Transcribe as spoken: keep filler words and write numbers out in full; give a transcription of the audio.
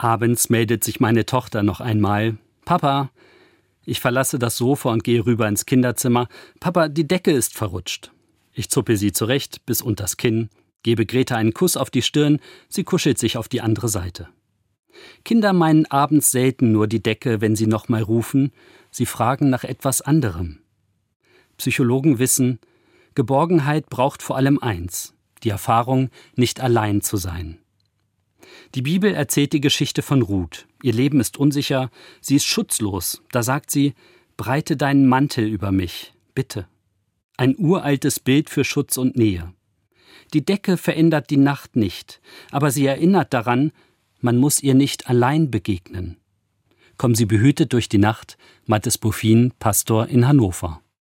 Abends meldet sich meine Tochter noch einmal. »Papa«, ich verlasse das Sofa und gehe rüber ins Kinderzimmer. »Papa, die Decke ist verrutscht.« Ich zuppe sie zurecht bis unters Kinn, gebe Greta einen Kuss auf die Stirn, sie kuschelt sich auf die andere Seite. Kinder meinen abends selten nur die Decke, wenn sie nochmal rufen, sie fragen nach etwas anderem. Psychologen wissen, Geborgenheit braucht vor allem eins, die Erfahrung, nicht allein zu sein. Die Bibel erzählt die Geschichte von Ruth. Ihr Leben ist unsicher, sie ist schutzlos. Da sagt sie, breite deinen Mantel über mich, bitte. Ein uraltes Bild für Schutz und Nähe. Die Decke verändert die Nacht nicht, aber sie erinnert daran, man muss ihr nicht allein begegnen. Kommen Sie behütet durch die Nacht, Mathis Boffin, Pastor in Hannover.